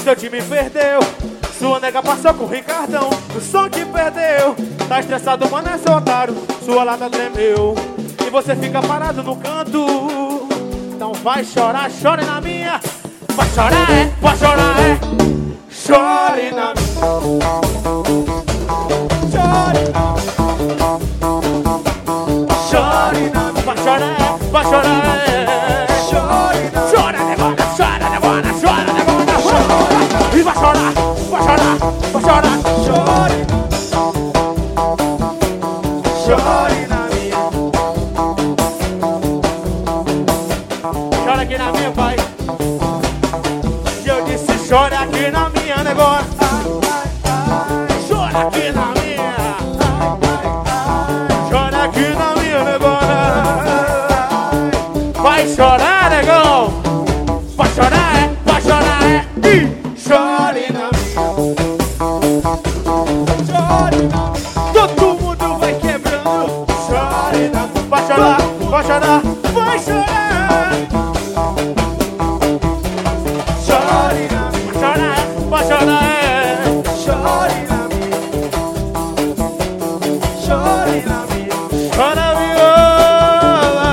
seu time perdeu. Sua nega passou com o Ricardão. O som que perdeu. Tá estressado, mano, é seu otário. Sua lata tremeu. E você fica parado no canto. Então vai chorar, chore na minha. Vai chorar, é, vai chorar, é. Chore na minha. Chore na minha. Chore na minha. Vai chorar, é, vai chorar, é. Chore na minha. Chora, negona, chora, negona, chora, negona, chora. E vai chorar, vai chorar, vai chorar. Chore. Chore na minha. Chora aqui na minha, pai. E eu disse, chora aqui na minha, negócio. Chora aqui na minha. Chora aqui na minha, negócio. Vai chorar, negão. Vai chorar, é, vai chorar, é. E chore na minha. Chore na minha. Todo mundo vai quebrando. Chore na minha. Vai chorar, vai chorar, vai chorar. Chore na minha. Vai chorar, vai chorar, é. Chore na minha. Chore na minha. Chora viola.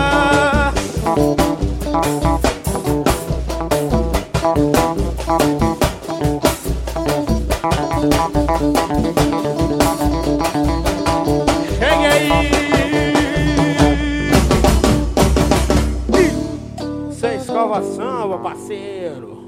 Chegue aí. Sem escova samba, parceiro.